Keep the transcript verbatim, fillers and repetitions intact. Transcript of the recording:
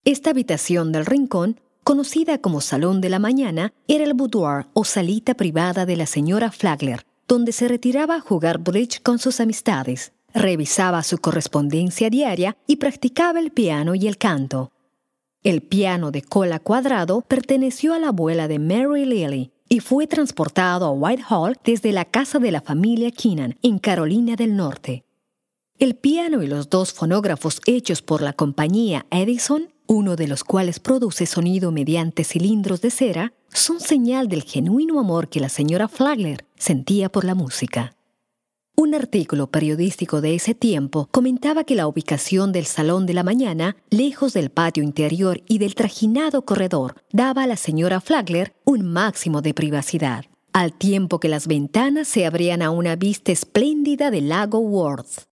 Esta habitación del rincón, conocida como Salón de la Mañana, era el boudoir o salita privada de la señora Flagler, donde se retiraba a jugar bridge con sus amistades, revisaba su correspondencia diaria y practicaba el piano y el canto. El piano de cola cuadrado perteneció a la abuela de Mary Lily y fue transportado a Whitehall desde la casa de la familia Keenan, en Carolina del Norte. El piano y los dos fonógrafos hechos por la compañía Edison, uno de los cuales produce sonido mediante cilindros de cera, son señal del genuino amor que la señora Flagler sentía por la música. Un artículo periodístico de ese tiempo comentaba que la ubicación del Salón de la Mañana, lejos del patio interior y del trajinado corredor, daba a la señora Flagler un máximo de privacidad, al tiempo que las ventanas se abrían a una vista espléndida del lago Worth.